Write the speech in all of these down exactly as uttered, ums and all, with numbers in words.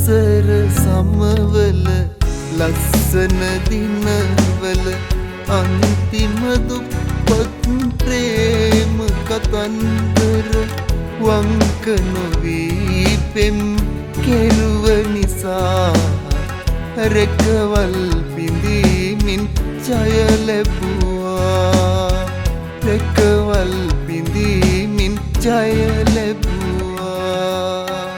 ඉස්සර සමවල ලස්සන දිනවල අන්තිම දුප්පත් ප්‍රේම කතන්දර වංක නොවී පෙම් කෙරුව නිසා රැකවල් පිඳීමින් ජය ලැබුවා රැකවල් පිඳීමින් ජය ලැබුවා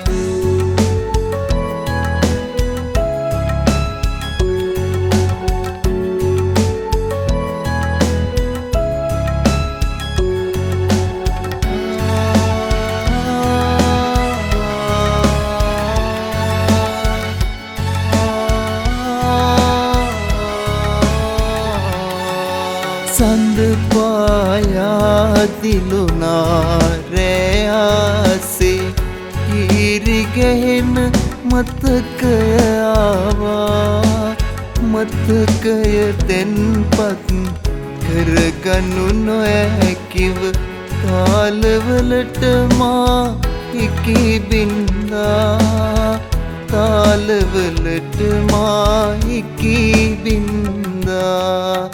සඳ පායා දිලුනා රෑ ආසේ කිරිගෙහෙන මතකය ආවා මතකය තෙන්පත් කරගනු නොහැකිව තාලවලට මා හිකී බින්දා තාලවලට මා හිකී බින්දා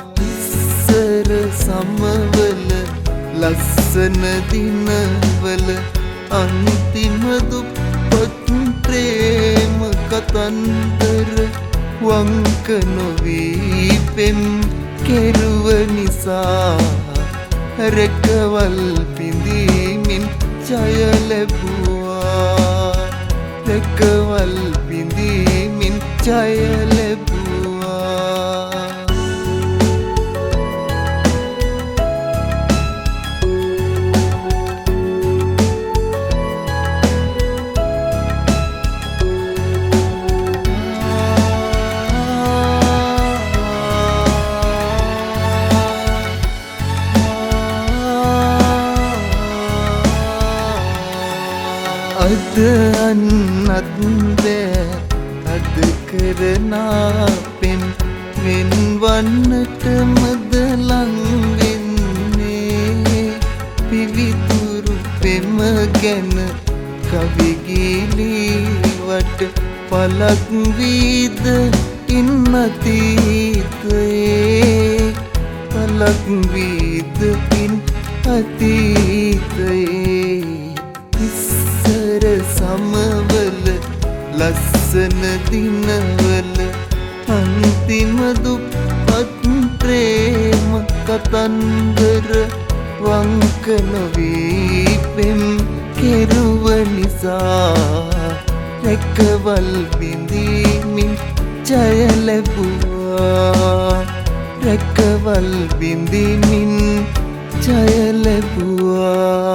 සමවල ලස්සන දිනවල අන්තිම දුප්පත් ප්‍රේම කතන්දර වංක නොවී පෙම් කෙරුව නිසා රැකවල් පිඳීමින් ජය ලැබුවා රැකවල් පිඳීමින් ජය ලැබුවා අද අන්නත් බෑ අද කරනා පෙම් වෙන්වන්නට මද ලං වෙන්නේ පිවිතුරු පෙම ගැන කවි ගීලීවට පලක් වීද ඉන් අතීතයේ පලක් වීද ඉන් අතීතයේ සමවල ලස්සන දිනවල අන්තිම දුප්පත් ප්‍රේම කතන්දර වංක නොවී පෙම් කෙරුව නිසා රැකවල් බිඳීමින් ජය ලැබුවා රැකවල් බිඳීමින් ජය ලැබුවා